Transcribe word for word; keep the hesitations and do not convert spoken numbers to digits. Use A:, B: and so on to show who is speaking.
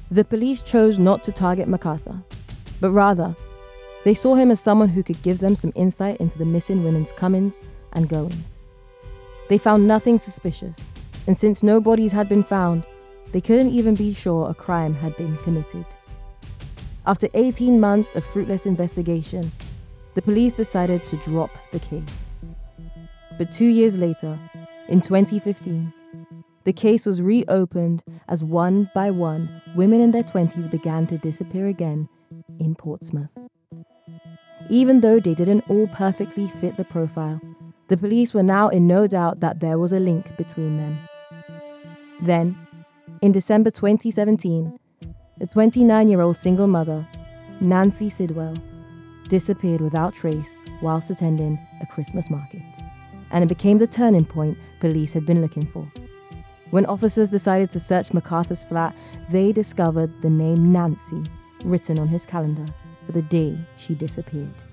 A: The police chose not to target MacArthur, but rather, they saw him as someone who could give them some insight into the missing women's comings and goings. They found nothing suspicious, and since no bodies had been found, they couldn't even be sure a crime had been committed. After eighteen months of fruitless investigation, the police decided to drop the case. But two years later, in twenty fifteen, the case was reopened as one by one, women in their twenties began to disappear again in Portsmouth. Even though they didn't all perfectly fit the profile, the police were now in no doubt that there was a link between them. Then, in December twenty seventeen, a twenty-nine-year-old single mother, Nancy Sidwell, disappeared without trace whilst attending a Christmas market, and it became the turning point police had been looking for. When officers decided to search MacArthur's flat, they discovered the name Nancy written on his calendar for the day she disappeared.